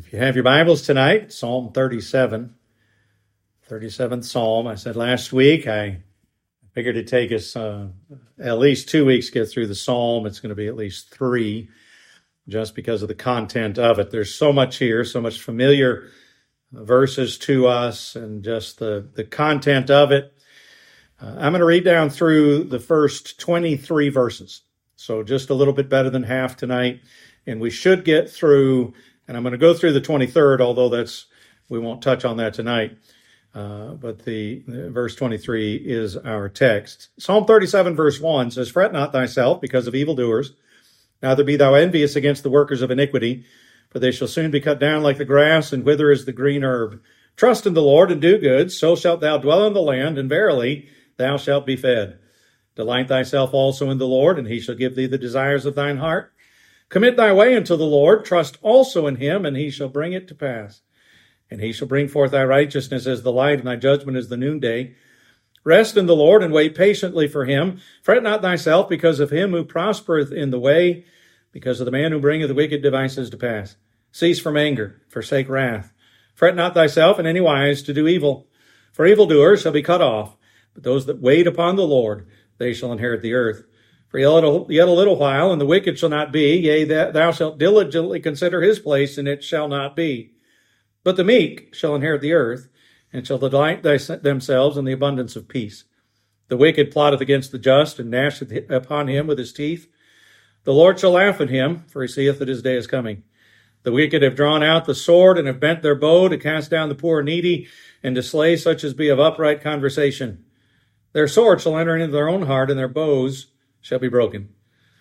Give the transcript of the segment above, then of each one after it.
If you have your Bibles tonight, Psalm 37, 37th Psalm. I said last week, I figured it'd take us at least 2 weeks to get through the Psalm. It's going to be at least 3, just because of the content of it. There's so much here, so much familiar verses to us, and just the content of it. I'm going to read down through the first 23 verses. So just a little bit better than half tonight. And we should get through, and I'm going to go through the 23rd, although we won't touch on that tonight. But the verse 23 is our text. Psalm 37 verse 1 says, "Fret not thyself because of evildoers, neither be thou envious against the workers of iniquity, for they shall soon be cut down like the grass, and wither as the green herb. Trust in the Lord and do good, so shalt thou dwell in the land, and verily thou shalt be fed. Delight thyself also in the Lord, and he shall give thee the desires of thine heart. Commit thy way unto the Lord, trust also in him, and he shall bring it to pass. And he shall bring forth thy righteousness as the light, and thy judgment as the noonday. Rest in the Lord, and wait patiently for him. Fret not thyself because of him who prospereth in the way, because of the man who bringeth wicked devices to pass. Cease from anger, forsake wrath. Fret not thyself in any wise to do evil, for evildoers shall be cut off. But those that wait upon the Lord, they shall inherit the earth. For yet a little while, and the wicked shall not be. Yea, thou shalt diligently consider his place, and it shall not be. But the meek shall inherit the earth, and shall delight themselves in the abundance of peace. The wicked plotteth against the just, and gnasheth upon him with his teeth. The Lord shall laugh at him, for he seeth that his day is coming. The wicked have drawn out the sword, and have bent their bow to cast down the poor and needy, and to slay such as be of upright conversation. Their sword shall enter into their own heart, and their bows shall be broken.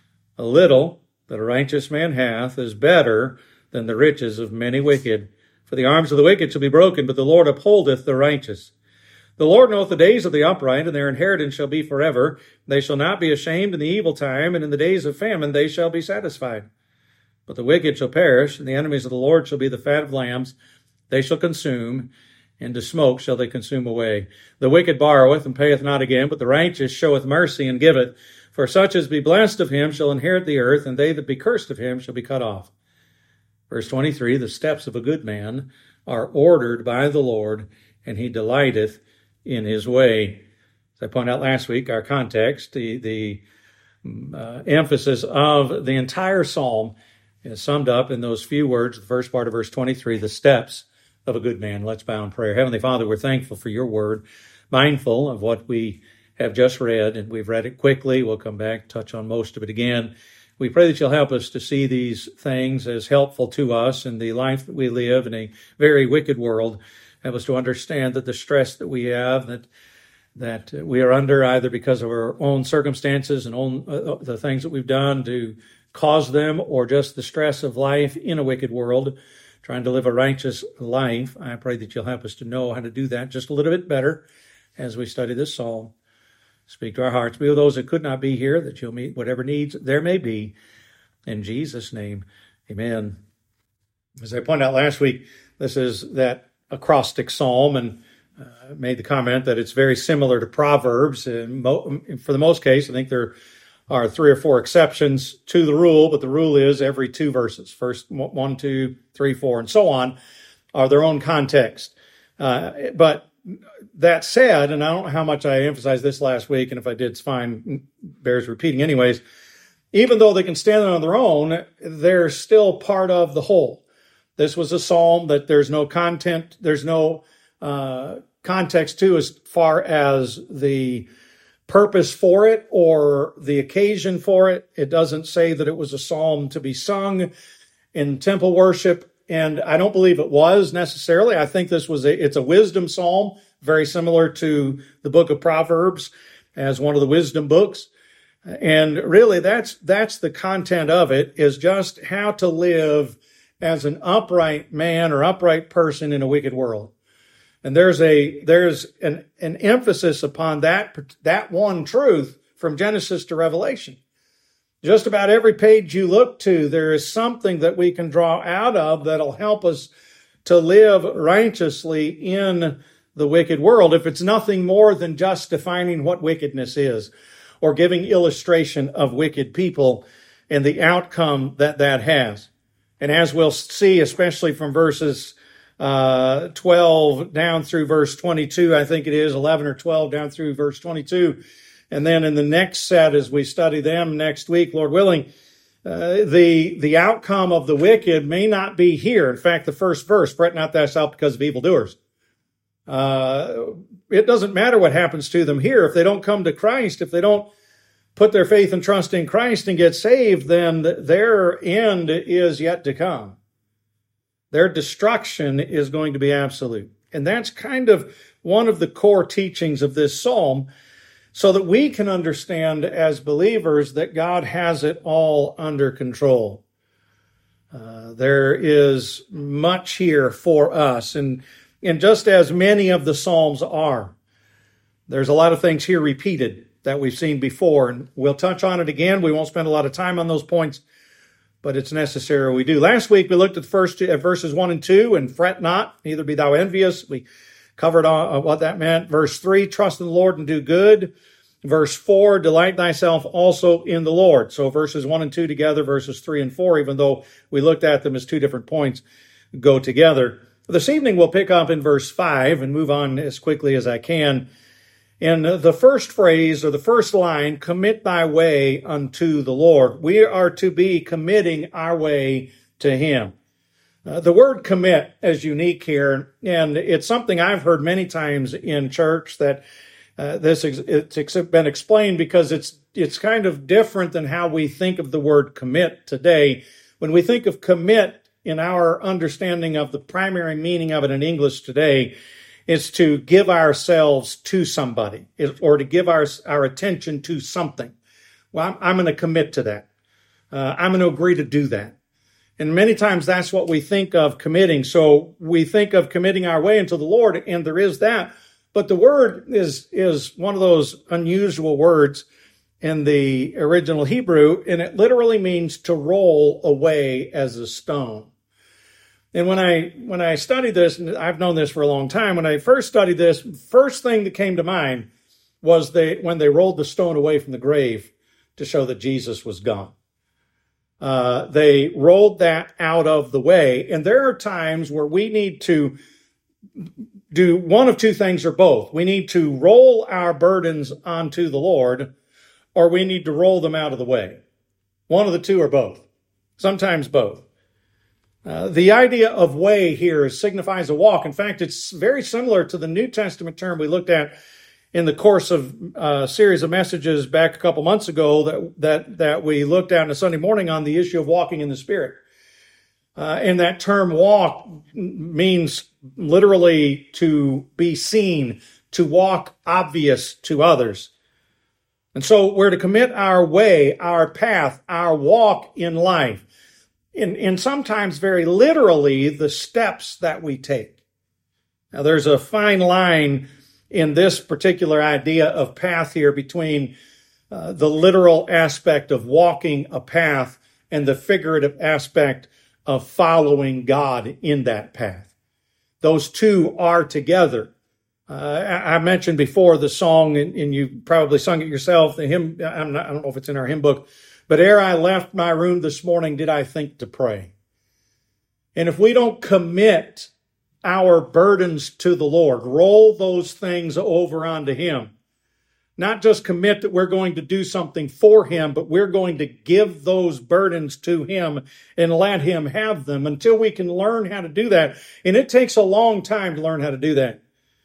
A little that a righteous man hath is better than the riches of many wicked. For the arms of the wicked shall be broken, but the Lord upholdeth the righteous. The Lord knoweth the days of the upright, and their inheritance shall be forever. They shall not be ashamed in the evil time, and in the days of famine they shall be satisfied. But the wicked shall perish, and the enemies of the Lord shall be the fat of lambs. They shall consume, and to smoke shall they consume away. The wicked borroweth, and payeth not again, but the righteous showeth mercy, and giveth. For such as be blessed of him shall inherit the earth, and they that be cursed of him shall be cut off." Verse 23, "The steps of a good man are ordered by the Lord, and he delighteth in his way." As I pointed out last week, our context, the emphasis of the entire psalm is summed up in those few words, the first part of verse 23, the steps of a good man. Let's bow in prayer. Heavenly Father, we're thankful for your word, mindful of what we have just read, and we've read it quickly. We'll come back, touch on most of it again. We pray that you'll help us to see these things as helpful to us in the life that we live in a very wicked world. Help us to understand that the stress that we have, that we are under either because of our own circumstances and the things that we've done to cause them, or just the stress of life in a wicked world, trying to live a righteous life. I pray that you'll help us to know how to do that just a little bit better as we study this psalm. Speak to our hearts. Be with those that could not be here, that you'll meet whatever needs there may be. In Jesus' name, amen. As I pointed out last week, this is that acrostic psalm, and made the comment that it's very similar to Proverbs. And for the most case, I think there are 3 or 4 exceptions to the rule, but the rule is every 2 verses. First 1, 2, 3, 4, and so on are their own context. But that said, and I don't know how much I emphasized this last week, and if I did, it's fine, bears repeating anyways, even though they can stand on their own, they're still part of the whole. This was a psalm that there's no content, there's no context to as far as the purpose for it or the occasion for it. It doesn't say that it was a psalm to be sung in temple worship, and I don't believe it was necessarily. I think it's a wisdom psalm, very similar to the book of Proverbs as one of the wisdom books. And really that's the content of it, is just how to live as an upright man or upright person in a wicked world. And there's an emphasis upon that one truth from Genesis to Revelation. Just about every page you look to, there is something that we can draw out of that'll help us to live righteously in the wicked world, if it's nothing more than just defining what wickedness is, or giving illustration of wicked people and the outcome that has. And as we'll see, especially from verses 12 down through verse 22, I think it is 11 or 12 down through verse 22. And then in the next set, as we study them next week, Lord willing, the outcome of the wicked may not be here. In fact, the first verse, fret not thyself because of evildoers. It doesn't matter what happens to them here. If they don't come to Christ, if they don't put their faith and trust in Christ and get saved, then their end is yet to come. Their destruction is going to be absolute. And that's kind of one of the core teachings of this psalm, so that we can understand as believers that God has it all under control. There is much here for us. And just as many of the Psalms are, there's a lot of things here repeated that we've seen before. And we'll touch on it again. We won't spend a lot of time on those points, but it's necessary we do. Last week, we looked at the first verses 1 and 2, and fret not, neither be thou envious. We covered on what that meant. Verse 3, trust in the Lord and do good. Verse 4, delight thyself also in the Lord. So verses 1 and 2 together, verses 3 and 4, even though we looked at them as two different points, go together. This evening, we'll pick up in verse 5 and move on as quickly as I can. In the first phrase, or the first line, commit thy way unto the Lord. We are to be committing our way to Him. The word commit is unique here, and it's something I've heard many times in church that it's been explained because it's kind of different than how we think of the word commit today. When we think of commit in our understanding of the primary meaning of it in English today, is to give ourselves to somebody or to give our attention to something. Well, I'm going to commit to that. I'm going to agree to do that. And many times that's what we think of committing. So we think of committing our way into the Lord, and there is that. But the word is one of those unusual words in the original Hebrew, and it literally means to roll away as a stone. And when I studied this, and I've known this for a long time, when I first studied this, first thing that came to mind was when they rolled the stone away from the grave to show that Jesus was gone. They rolled that out of the way. And there are times where we need to do one of two things or both. We need to roll our burdens onto the Lord, or we need to roll them out of the way. One of the two or both. Sometimes both. The idea of way here signifies a walk. In fact, it's very similar to the New Testament term we looked at in the course of a series of messages back a couple months ago that we looked at on a Sunday morning on the issue of walking in the Spirit. And that term walk means literally to be seen, to walk obvious to others. And so we're to commit our way, our path, our walk in life. In sometimes very literally the steps that we take. Now there's a fine line in this particular idea of path here between the literal aspect of walking a path and the figurative aspect of following God in that path. Those two are together. I mentioned before the song, and you probably sung it yourself, the hymn, I don't know if it's in our hymn book, but ere I left my room this morning, did I think to pray? And if we don't commit our burdens to the Lord, roll those things over onto Him, not just commit that we're going to do something for Him, but we're going to give those burdens to Him and let Him have them until we can learn how to do that. And it takes a long time to learn how to do that.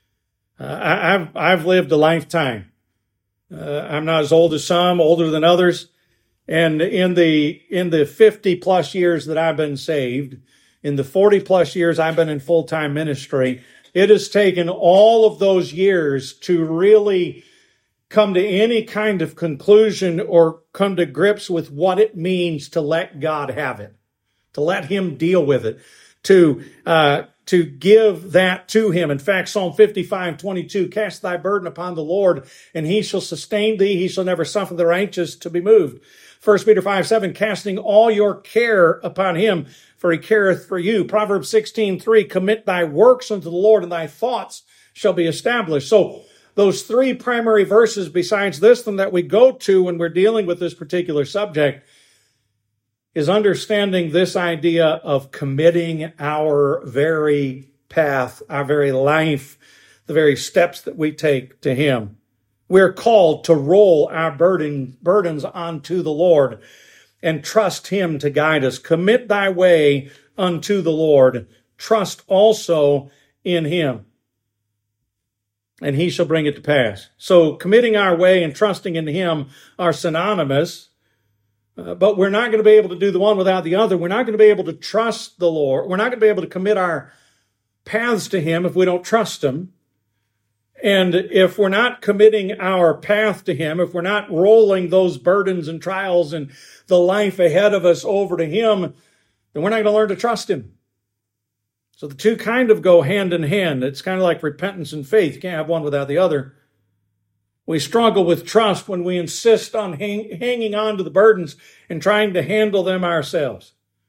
I've lived a lifetime. I'm not as old as some, older than others. And in the 50 plus years that I've been saved, in the 40 plus years I've been in full-time ministry, it has taken all of those years to really come to any kind of conclusion or come to grips with what it means to let God have it, to let Him deal with it, to give that to Him. In fact, Psalm 55:22, cast thy burden upon the Lord, and He shall sustain thee. He shall never suffer the righteous to be moved. 1 Peter 5:7, casting all your care upon Him, for He careth for you. Proverbs 16:3, commit thy works unto the Lord, and thy thoughts shall be established. So those three primary verses besides this one that we go to when we're dealing with this particular subject is understanding this idea of committing our very path, our very life, the very steps that we take to Him. We're called to roll our burdens onto the Lord and trust Him to guide us. Commit thy way unto the Lord. Trust also in Him, and He shall bring it to pass. So committing our way and trusting in Him are synonymous, but we're not going to be able to do the one without the other. We're not going to be able to trust the Lord. We're not going to be able to commit our paths to Him if we don't trust Him. And if we're not committing our path to Him, if we're not rolling those burdens and trials and the life ahead of us over to Him, then we're not going to learn to trust Him. So the two kind of go hand in hand. It's kind of like repentance and faith. You can't have one without the other. We struggle with trust when we insist on hanging on to the burdens and trying to handle them ourselves.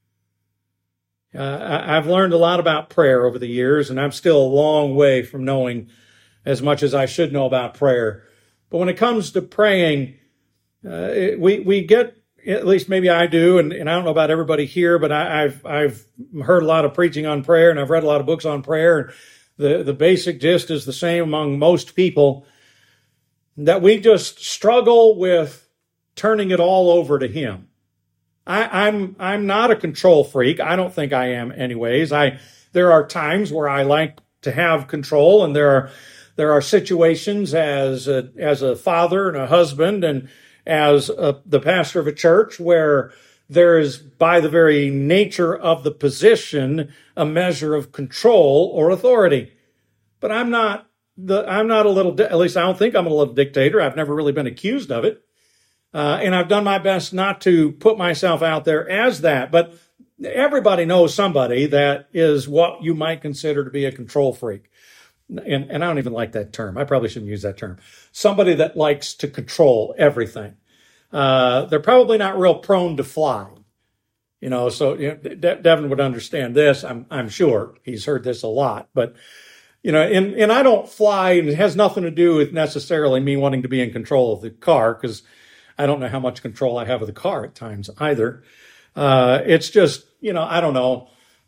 I've learned a lot about prayer over the years, and I'm still a long way from knowing as much as I should know about prayer. But when it comes to praying, we get, at least maybe I do, and I don't know about everybody here, but I've heard a lot of preaching on prayer, and I've read a lot of books on prayer. The basic gist is the same among most people, that we just struggle with turning it all over to Him. I'm not a control freak. I don't think I am anyways. There are times where I like to have control, and there are situations as a father and a husband and as the pastor of a church where there is, by the very nature of the position, a measure of control or authority. But I'm not a little, at least I don't think I'm a little dictator. I've never really been accused of it. And I've done my best not to put myself out there as that. But everybody knows somebody that is what you might consider to be a control freak. And I don't even like that term. I probably shouldn't use that term. Somebody that likes to control everything. They're probably not real prone to fly. So Devin would understand this. I'm sure he's heard this a lot. But and I don't fly, and it has nothing to do with necessarily me wanting to be in control of the car, because I don't know how much control I have of the car at times either. It's just, I don't know.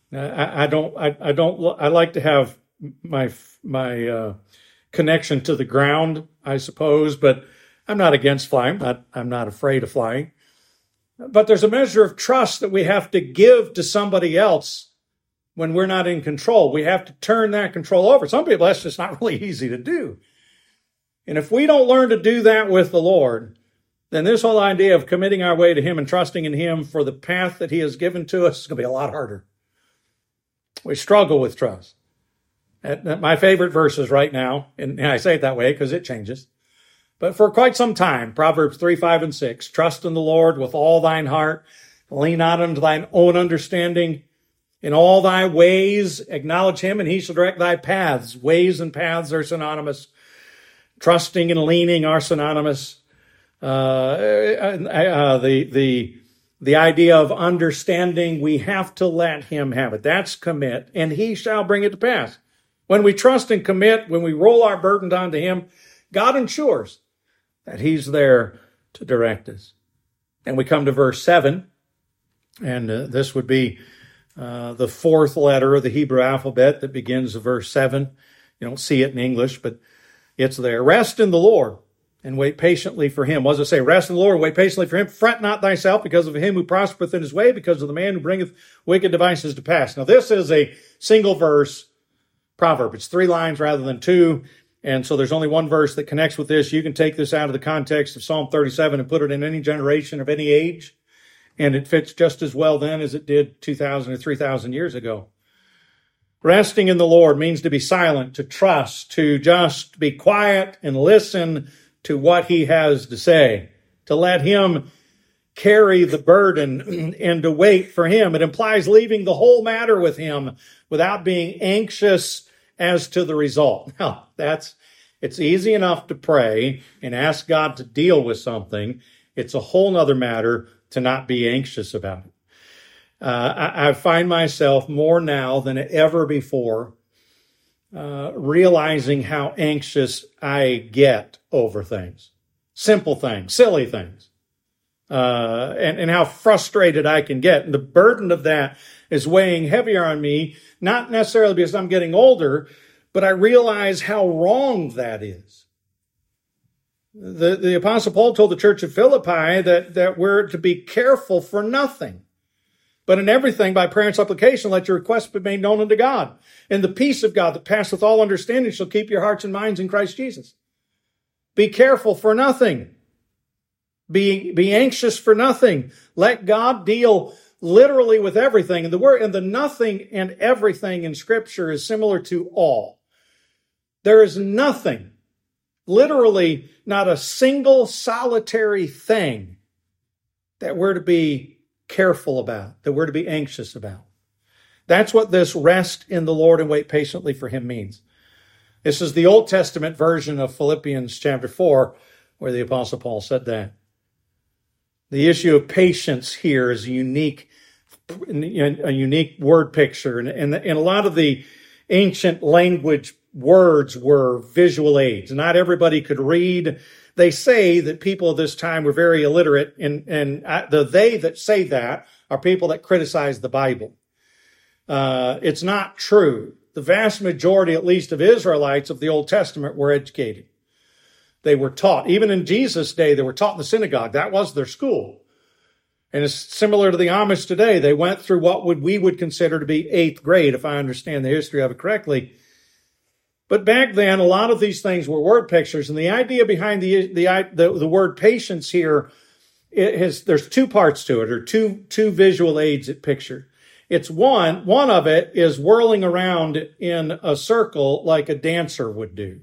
I like to have my connection to the ground, I suppose, but I'm not against flying. I'm not afraid of flying. But there's a measure of trust that we have to give to somebody else when we're not in control. We have to turn that control over. Some people, that's just not really easy to do. And if we don't learn to do that with the Lord, then this whole idea of committing our way to Him and trusting in Him for the path that He has given to us is going to be a lot harder. We struggle with trust. My favorite verses right now, and I say it that way because it changes, but for quite some time, Proverbs 3, 5, and 6, trust in the Lord with all thine heart, lean not unto thine own understanding. In all thy ways acknowledge Him, and He shall direct thy paths. Ways and paths are synonymous. Trusting and leaning are synonymous. The idea of understanding, we have to let Him have it. That's commit, and He shall bring it to pass. When we trust and commit, when we roll our burdens onto Him, God ensures that He's there to direct us. And we come to verse 7, and this would be the fourth letter of the Hebrew alphabet that begins with verse 7. You don't see it in English, but it's there. Rest in the Lord and wait patiently for Him. What does it say? Rest in the Lord and wait patiently for Him. Fret not thyself because of him who prospereth in his way, because of the man who bringeth wicked devices to pass. Now, this is a single verse proverb. It's 3 lines rather than 2. And so there's only one verse that connects with this. You can take this out of the context of Psalm 37 and put it in any generation of any age, and it fits just as well then as it did 2,000 or 3,000 years ago. Resting in the Lord means to be silent, to trust, to just be quiet and listen to what He has to say, to let Him carry the burden and to wait for Him. It implies leaving the whole matter with Him without being anxious as to the result. Now, it's easy enough to pray and ask God to deal with something. It's a whole nother matter to not be anxious about it. I find myself more now than ever before realizing how anxious I get over things. Simple things, silly things. and how frustrated I can get. And the burden of that is weighing heavier on me, not necessarily because I'm getting older, but I realize how wrong that is. The Apostle Paul told the church of Philippi that we're to be careful for nothing, but in everything by prayer and supplication, let your requests be made known unto God. And the peace of God that passeth all understanding shall keep your hearts and minds in Christ Jesus. Be careful for nothing. Be anxious for nothing. Let God deal literally with everything. And the nothing and everything in Scripture is similar to all. There is nothing, literally not a single solitary thing that we're to be careful about, that we're to be anxious about. That's what this rest in the Lord and wait patiently for him means. This is the Old Testament version of Philippians chapter 4, where the Apostle Paul said that. The issue of patience here is a unique word picture. And a lot of the ancient language words were visual aids. Not everybody could read. They say that people of this time were very illiterate, and they that say that are people that criticize the Bible. It's not true. The vast majority, at least of Israelites of the Old Testament, were educated. They were taught. Even in Jesus' day, they were taught in the synagogue. That was their school. And it's similar to the Amish today. They went through what we would consider to be 8th grade, if I understand the history of it correctly. But back then, a lot of these things were word pictures. And the idea behind the word patience here, there's two parts to it, or two visual aids it picture. It's one of it is whirling around in a circle like a dancer would do.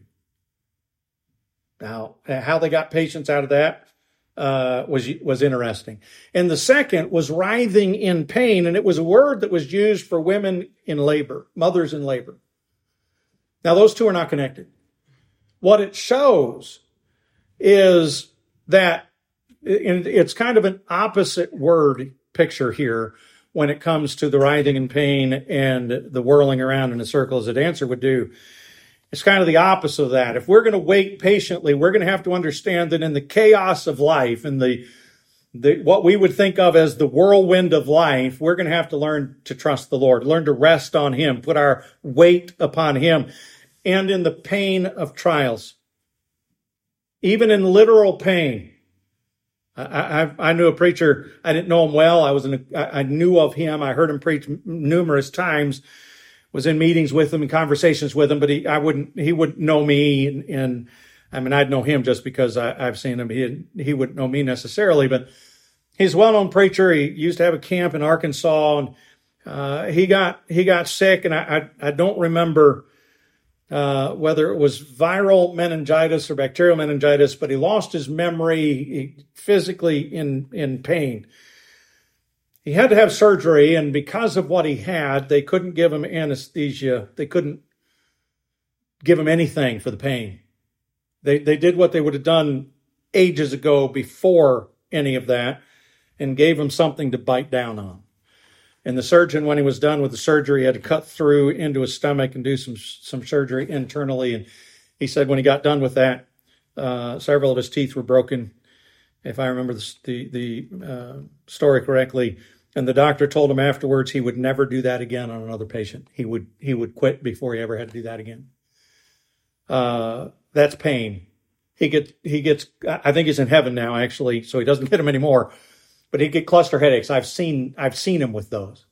Now, how they got patience out of that was interesting. And the second was writhing in pain, and it was a word that was used for women in labor, mothers in labor. Now, those two are not connected. What it shows is that it's kind of an opposite word picture here when it comes to the writhing in pain and the whirling around in a circle as a dancer would do. It's kind of the opposite of that. If we're going to wait patiently, we're going to have to understand that in the chaos of life and the what we would think of as the whirlwind of life, we're going to have to learn to trust the Lord, learn to rest on him, put our weight upon him. And in the pain of trials, even in literal pain. I knew a preacher. I didn't know him well. I knew of him. I heard him preach numerous times. Was in meetings with him and conversations with him, but he wouldn't know me. And I mean, I'd know him just because I've seen him. He wouldn't know me necessarily, but he's a well-known preacher. He used to have a camp in Arkansas, and he got sick, and I don't remember whether it was viral meningitis or bacterial meningitis, but he lost his memory physically in pain. He had to have surgery, and because of what he had, they couldn't give him anesthesia. They couldn't give him anything for the pain. They did what they would have done ages ago before any of that and gave him something to bite down on. And the surgeon, when he was done with the surgery, had to cut through into his stomach and do some surgery internally. And he said when he got done with that, several of his teeth were broken, if I remember the story correctly. And the doctor told him afterwards he would never do that again on another patient. He would quit before he ever had to do that again. That's pain. He gets. I think he's in heaven now, actually, so he doesn't get them anymore. But he'd get cluster headaches. I've seen him with those.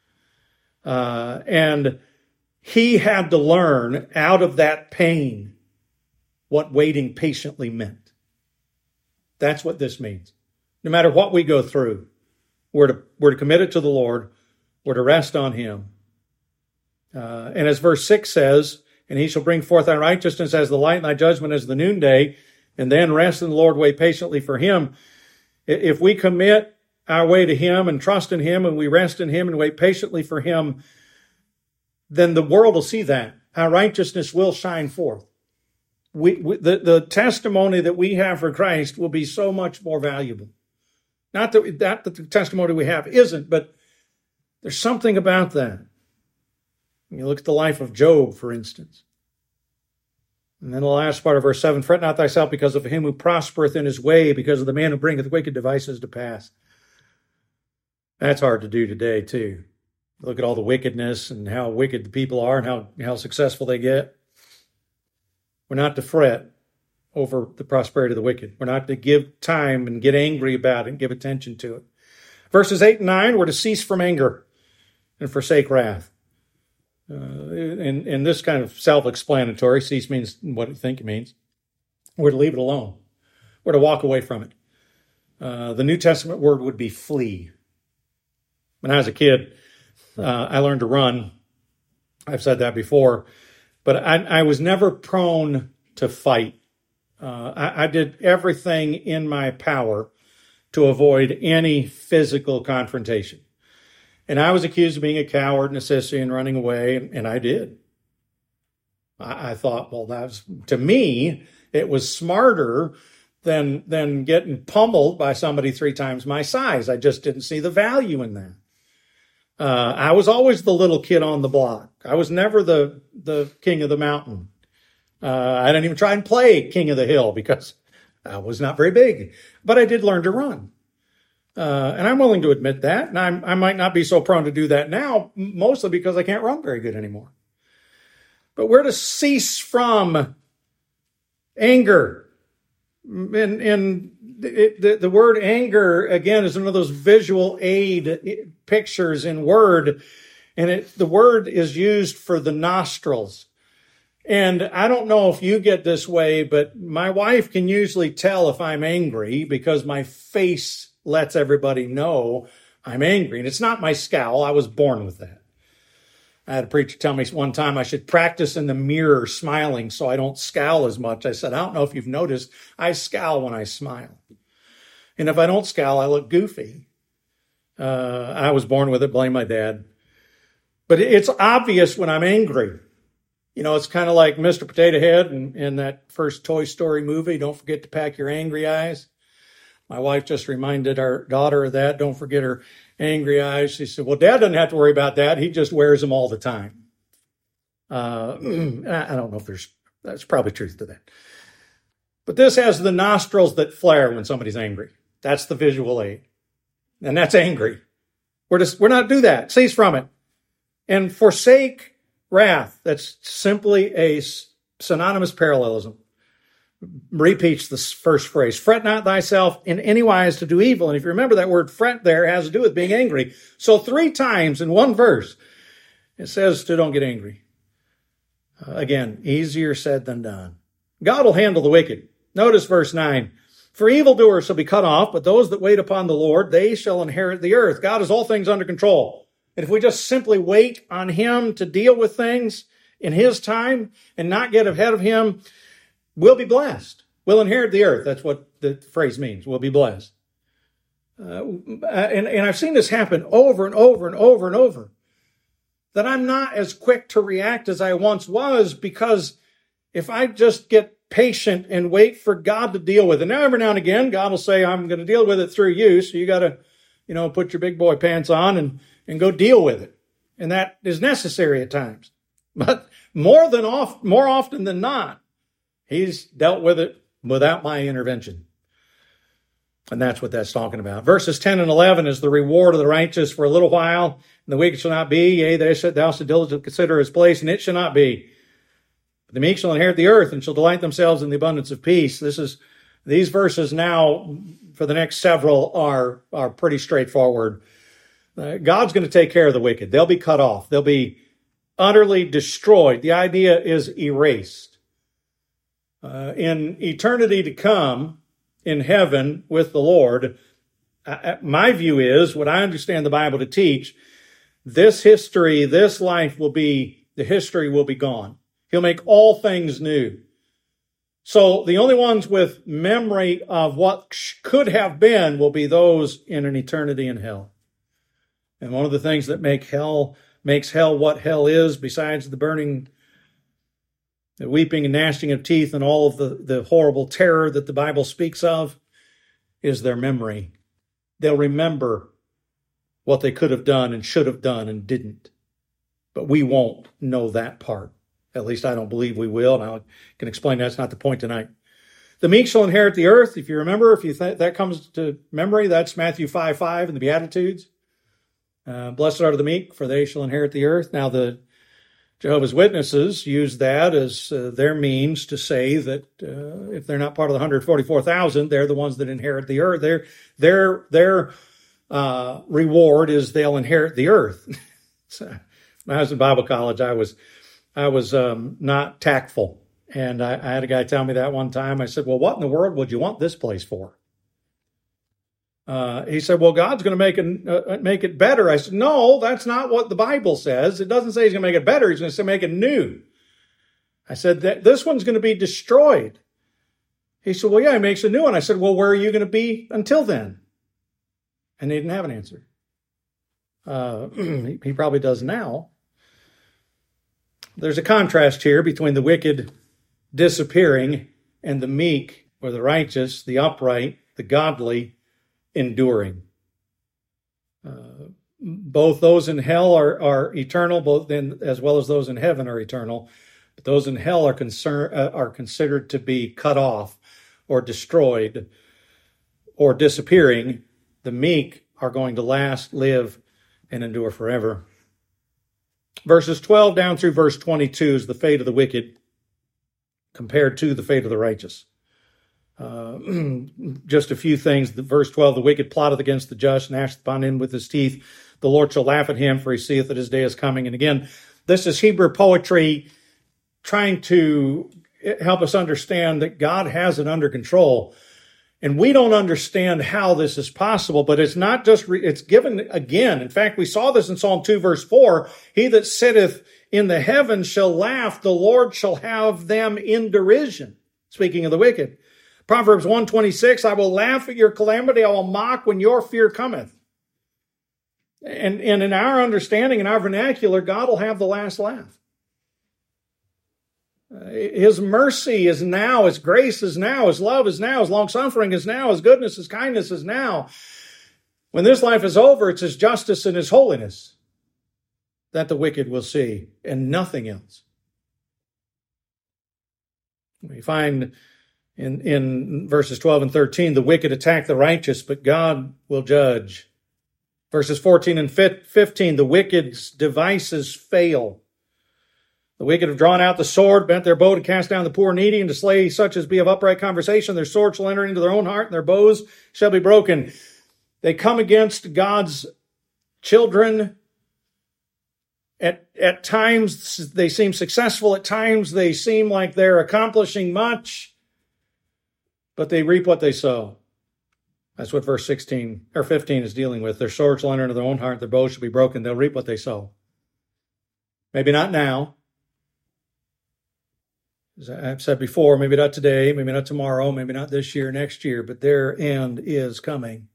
And he had to learn out of that pain what waiting patiently meant. That's what this means. No matter what we go through, we're to commit it to the Lord. We're to rest on him. And as verse 6 says, and he shall bring forth thy righteousness as the light and thy judgment as the noonday, and then rest in the Lord, wait patiently for him. If we commit our way to him and trust in him and we rest in him and wait patiently for him, then the world will see that. Our righteousness will shine forth. The testimony that we have for Christ will be so much more valuable. Not that the testimony we have isn't, but there's something about that. You look at the life of Job, for instance. And then the last part of verse 7, fret not thyself because of him who prospereth in his way, because of the man who bringeth wicked devices to pass. That's hard to do today, too. Look at all the wickedness and how wicked the people are and how successful they get. We're not to fret over the prosperity of the wicked. We're not to give time and get angry about it and give attention to it. Verses 8 and 9, we're to cease from anger and forsake wrath. And this kind of self-explanatory. Cease means what you think it means. We're to leave it alone. We're to walk away from it. The New Testament word would be flee. When I was a kid, I learned to run. I've said that before. But I was never prone to fight. I did everything in my power to avoid any physical confrontation. And I was accused of being a coward and a sissy and running away, and I did. I thought, well, to me, it was smarter than getting pummeled by somebody 3 times my size. I just didn't see the value in that. I was always the little kid on the block. I was never the king of the mountain. I didn't even try and play king of the hill because I was not very big. But I did learn to run. And I'm willing to admit that. And I might not be so prone to do that now, mostly because I can't run very good anymore. But we're to cease from anger. And the word anger, again, is one of those visual aid pictures in word. And the word is used for the nostrils. And I don't know if you get this way, but my wife can usually tell if I'm angry because my face lets everybody know I'm angry. And it's not my scowl. I was born with that. I had a preacher tell me one time I should practice in the mirror smiling so I don't scowl as much. I said, I don't know if you've noticed, I scowl when I smile. And if I don't scowl, I look goofy. I was born with it. Blame my dad. But it's obvious when I'm angry. You know, it's kind of like Mr. Potato Head in that first Toy Story movie. Don't forget to pack your angry eyes. My wife just reminded our daughter of that. Don't forget her angry eyes. She said, well, Dad doesn't have to worry about that. He just wears them all the time. I don't know if that's probably truth to that. But this has the nostrils that flare when somebody's angry. That's the visual aid. And that's angry. We're not to do that. Cease from it. And forsake wrath. That's simply a synonymous parallelism. Repeats the first phrase. Fret not thyself in any wise to do evil. And if you remember, that word fret there has to do with being angry. So 3 times in one verse, it says to don't get angry. Again, easier said than done. God will handle the wicked. Notice verse 9. For evildoers shall be cut off, but those that wait upon the Lord, they shall inherit the earth. God has all things under control. And if we just simply wait on him to deal with things in his time and not get ahead of him, we'll be blessed. We'll inherit the earth. That's what the phrase means. We'll be blessed. And I've seen this happen over and over and over and over. That I'm not as quick to react as I once was, because if I just get patient and wait for God to deal with it. Now, every now and again, God will say, I'm going to deal with it through you. So you got to, put your big boy pants on and go deal with it. And that is necessary at times. But more often than not, he's dealt with it without my intervention. And that's what that's talking about. Verses 10 and 11 is the reward of the righteous for a little while, and the wicked shall not be. Yea, thou shalt diligently consider his place, and it shall not be. But the meek shall inherit the earth, and shall delight themselves in the abundance of peace. These verses now, for the next several, are pretty straightforward. God's going to take care of the wicked. They'll be cut off. They'll be utterly destroyed. The idea is erased. In eternity to come, in heaven with the Lord, my view is, what I understand the Bible to teach, this history, this life the history will be gone. He'll make all things new. So the only ones with memory of what could have been will be those in an eternity in hell. And one of the things that makes hell what hell is, besides the burning, the weeping and gnashing of teeth and all of the horrible terror that the Bible speaks of, is their memory. They'll remember what they could have done and should have done and didn't. But we won't know that part. At least I don't believe we will, and I can explain that's not the point tonight. The meek shall inherit the earth. If you remember, if you that comes to memory, that's Matthew 5:5 in the Beatitudes. Blessed are the meek, for they shall inherit the earth. Now, the Jehovah's Witnesses use that as their means to say that if they're not part of the 144,000, they're the ones that inherit the earth. Their reward is they'll inherit the earth. So, when I was in Bible college, I was not tactful. And I had a guy tell me that one time. I said, well, what in the world would you want this place for? He said, well, God's going to make it better. I said, no, that's not what the Bible says. It doesn't say he's going to make it better. He's going to say make it new. I said, this one's going to be destroyed. He said, well, yeah, he makes a new one. I said, well, where are you going to be until then? And he didn't have an answer. He probably does now. There's a contrast here between the wicked disappearing and the meek, or the righteous, the upright, the godly, enduring. Both those in hell are eternal, as well as those in heaven are eternal. But those in hell are considered to be cut off or destroyed or disappearing. The meek are going to last, live, and endure forever. Verses 12 down through verse 22 is the fate of the wicked compared to the fate of the righteous. Just a few things. Verse 12, the wicked plotteth against the just, gnasheth upon him with his teeth. The Lord shall laugh at him, for he seeth that his day is coming. And again, this is Hebrew poetry trying to help us understand that God has it under control. And we don't understand how this is possible, but it's not just, it's given again. In fact, we saw this in Psalm 2, verse 4. He that sitteth in the heavens shall laugh. The Lord shall have them in derision. Speaking of the wicked. Proverbs 1:26, I will laugh at your calamity. I will mock when your fear cometh. And in our understanding, in our vernacular, God will have the last laugh. His mercy is now, His grace is now, His love is now, His long-suffering is now, His goodness, His kindness is now. When this life is over, it's His justice and His holiness that the wicked will see, and nothing else. We find in verses 12 and 13, the wicked attack the righteous, but God will judge. Verses 14 and 15, the wicked's devices fail. The wicked have drawn out the sword, bent their bow to cast down the poor and needy, and to slay such as be of upright conversation. Their sword shall enter into their own heart, and their bows shall be broken. They come against God's children. At times they seem successful. At times they seem like they're accomplishing much, but they reap what they sow. That's what verse 16 or 15 is dealing with. Their sword shall enter into their own heart. Their bows shall be broken. They'll reap what they sow. Maybe not now. As I've said before, maybe not today, maybe not tomorrow, maybe not this year, next year, but their end is coming.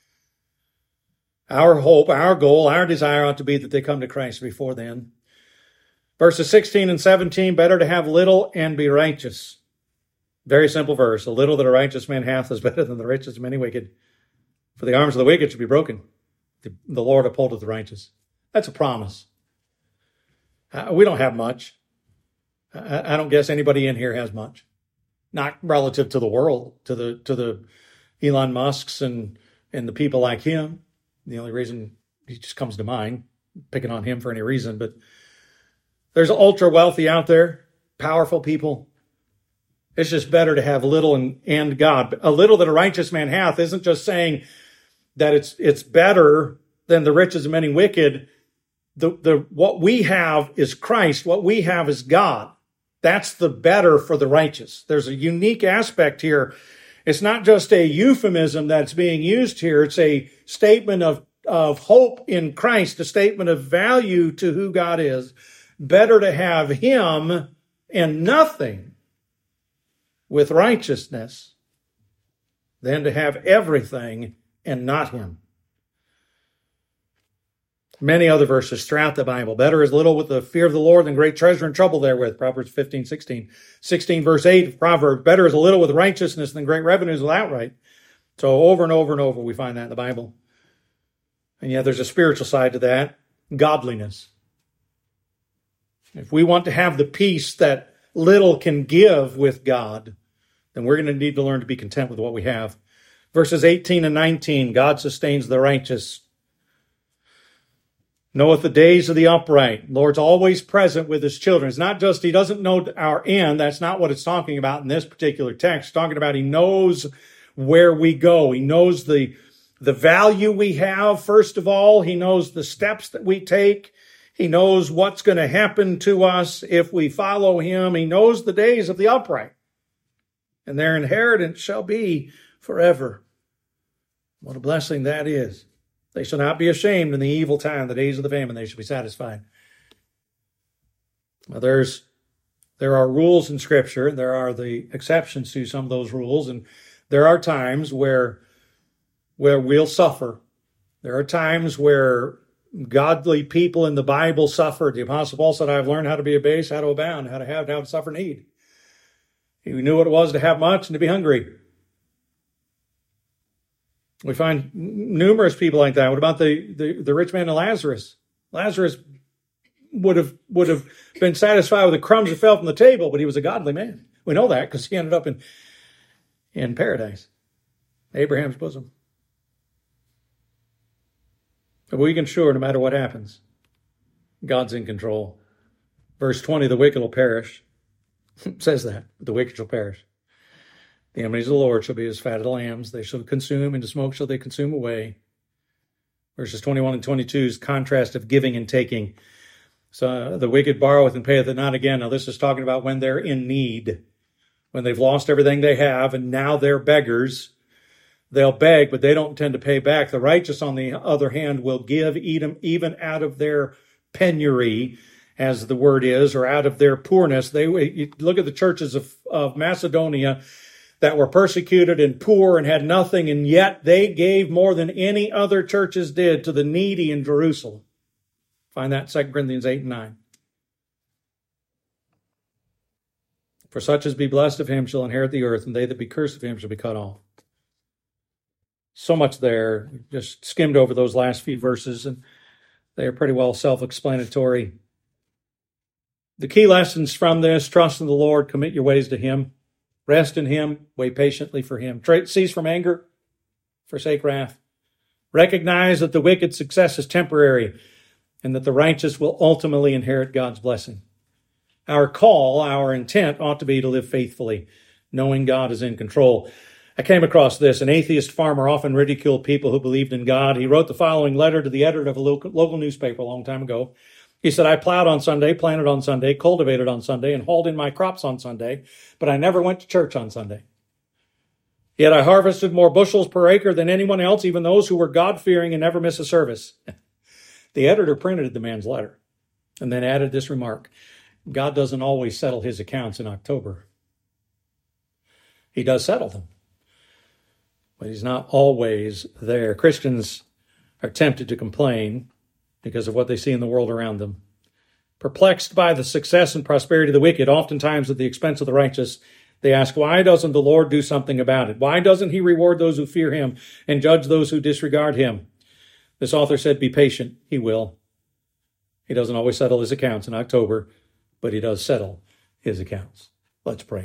Our hope, our goal, our desire ought to be that they come to Christ before then. Verses 16 and 17, better to have little and be righteous. Very simple verse. A little that a righteous man hath is better than the riches of many wicked. For the arms of the wicked shall be broken. The Lord upholdeth the righteous. That's a promise. We don't have much. I don't guess anybody in here has much. Not relative to the world, to the Elon Musks and the people like him. The only reason he just comes to mind, picking on him for any reason, but there's ultra wealthy out there, powerful people. It's just better to have little and God. A little that a righteous man hath isn't just saying that it's better than the riches of many wicked. What we have is Christ. What we have is God. That's the better for the righteous. There's a unique aspect here. It's not just a euphemism that's being used here. It's a statement of hope in Christ, a statement of value to who God is. Better to have Him and nothing with righteousness than to have everything and not Him. Many other verses throughout the Bible. Better is little with the fear of the Lord than great treasure and trouble therewith. Proverbs 15:16. 16 verse 8 of Proverbs. Better is a little with righteousness than great revenues with outright. So over and over and over we find that in the Bible. And yet there's a spiritual side to that. Godliness. If we want to have the peace that little can give with God, then we're going to need to learn to be content with what we have. Verses 18 and 19, God sustains the righteous. Knoweth the days of the upright. Lord's always present with his children. It's not just he doesn't know our end. That's not what it's talking about in this particular text. It's talking about he knows where we go. He knows the value we have, first of all. He knows the steps that we take. He knows what's going to happen to us if we follow him. He knows the days of the upright, and their inheritance shall be forever. What a blessing that is. They shall not be ashamed in the evil time, the days of the famine, they shall be satisfied. Now, there are rules in Scripture, and there are the exceptions to some of those rules, and there are times where we'll suffer. There are times where godly people in the Bible suffered. The Apostle Paul said, I've learned how to be abased, how to abound, how to have, how to suffer need. He knew what it was to have much and to be hungry. We find numerous people like that. What about the rich man and Lazarus? Lazarus would have been satisfied with the crumbs that fell from the table, but he was a godly man. We know that because he ended up in paradise, Abraham's bosom. But we can sure, no matter what happens, God's in control. Verse 20, the wicked will perish. It says that. The wicked shall perish. The enemies of the Lord shall be as fatted lambs. They shall consume, and the smoke shall they consume away. Verses 21 and 22 is contrast of giving and taking. So the wicked borroweth and payeth it not again. Now this is talking about when they're in need, when they've lost everything they have, and now they're beggars. They'll beg, but they don't intend to pay back. The righteous, on the other hand, will give even out of their penury, as the word is, or out of their poorness. You look at the churches of Macedonia that were persecuted and poor and had nothing, and yet they gave more than any other churches did to the needy in Jerusalem. Find that in 2 Corinthians 8 and 9. For such as be blessed of him shall inherit the earth, and they that be cursed of him shall be cut off. So much there. Just skimmed over those last few verses, and they are pretty well self-explanatory. The key lessons from this: trust in the Lord, commit your ways to him, rest in him, wait patiently for him. Cease from anger, forsake wrath. Recognize that the wicked success is temporary and that the righteous will ultimately inherit God's blessing. Our call, our intent ought to be to live faithfully, knowing God is in control. I came across this. An atheist farmer often ridiculed people who believed in God. He wrote the following letter to the editor of a local newspaper a long time ago. He said, I plowed on Sunday, planted on Sunday, cultivated on Sunday, and hauled in my crops on Sunday, but I never went to church on Sunday. Yet I harvested more bushels per acre than anyone else, even those who were God-fearing and never miss a service. The editor printed the man's letter and then added this remark: God doesn't always settle his accounts in October. He does settle them, but he's not always there. Christians are tempted to complain because of what they see in the world around them. Perplexed by the success and prosperity of the wicked, oftentimes at the expense of the righteous, they ask, why doesn't the Lord do something about it? Why doesn't he reward those who fear him and judge those who disregard him? This author said, be patient. He will. He doesn't always settle his accounts in October, but he does settle his accounts. Let's pray.